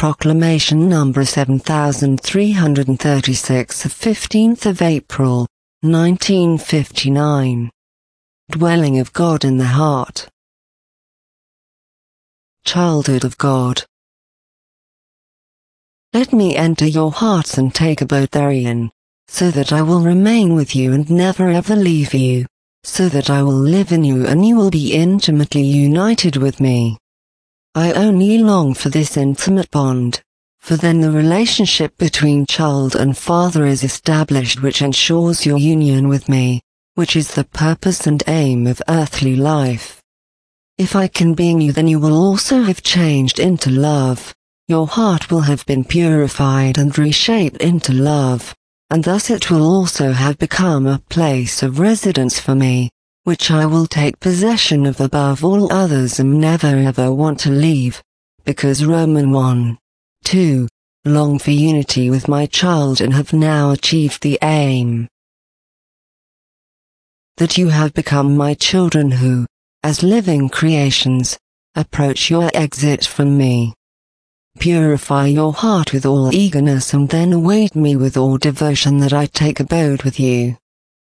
Proclamation number 7336 of 15th of April, 1959. Dwelling of God in the heart. Childhood of God. Let me enter your hearts and take abode therein, so that I will remain with you and never ever leave you, so that I will live in you and you will be intimately united with me. I only long for this intimate bond, for then the relationship between child and father is established, which ensures your union with me, which is the purpose and aim of earthly life. If I can be in you, then you will also have changed into love. Your heart will have been purified and reshaped into love, and thus it will also have become a place of residence for me, which I will take possession of above all others and never ever want to leave, because Romans 1:2, long for unity with my child and have now achieved the aim. That you have become my children who, as living creations, approach your exit from me. Purify your heart with all eagerness and then await me with all devotion that I take abode with you.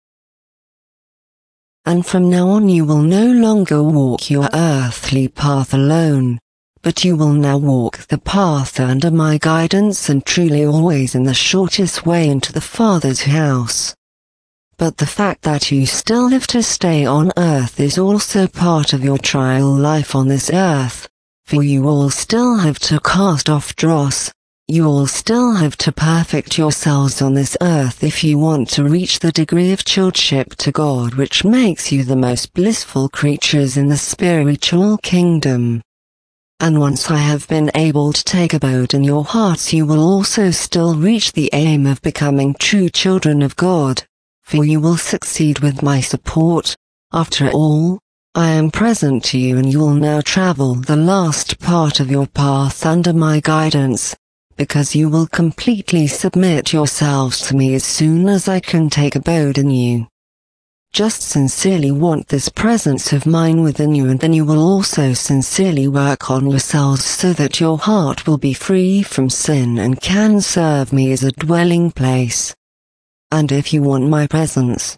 And from now on you will no longer walk your earthly path alone, but you will now walk the path under my guidance and truly always in the shortest way into the Father's house. But the fact that you still live to stay on earth is also part of your trial life on this earth. For you all still have to cast off dross, you all still have to perfect yourselves on this earth if you want to reach the degree of childship to God which makes you the most blissful creatures in the spiritual kingdom. And once I have been able to take abode in your hearts, you will also still reach the aim of becoming true children of God, for you will succeed with my support. After all, I am present to you and you will now travel the last part of your path under my guidance, because you will completely submit yourselves to me as soon as I can take abode in you. Just sincerely want this presence of mine within you, and then you will also sincerely work on yourselves so that your heart will be free from sin and can serve me as a dwelling place. And if you want my presence,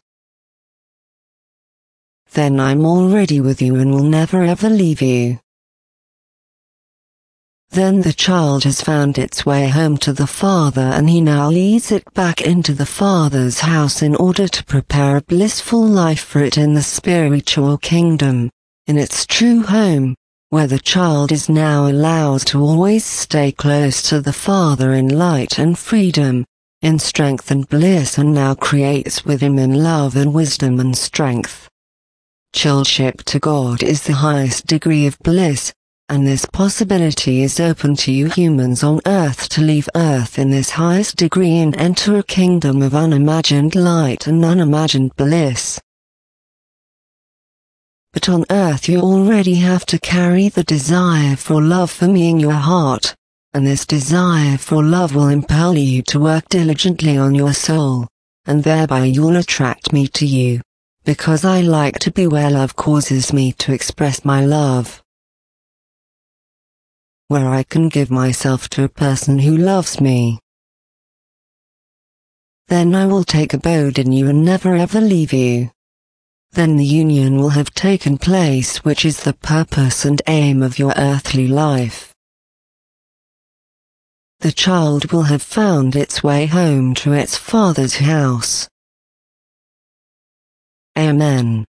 then I'm already with you and will never ever leave you. Then the child has found its way home to the Father, and he now leads it back into the Father's house in order to prepare a blissful life for it in the spiritual kingdom, in its true home, where the child is now allowed to always stay close to the Father in light and freedom, in strength and bliss, and now creates with him in love and wisdom and strength. Childship to God is the highest degree of bliss, and this possibility is open to you humans on earth to leave earth in this highest degree and enter a kingdom of unimagined light and unimagined bliss. But on earth you already have to carry the desire for love for me in your heart, and this desire for love will impel you to work diligently on your soul, and thereby you'll attract me to you. Because I like to be where love causes me to express my love. Where I can give myself to a person who loves me. Then I will take abode in you and never ever leave you. Then the union will have taken place, which is the purpose and aim of your earthly life. The child will have found its way home to its Father's house. Amen.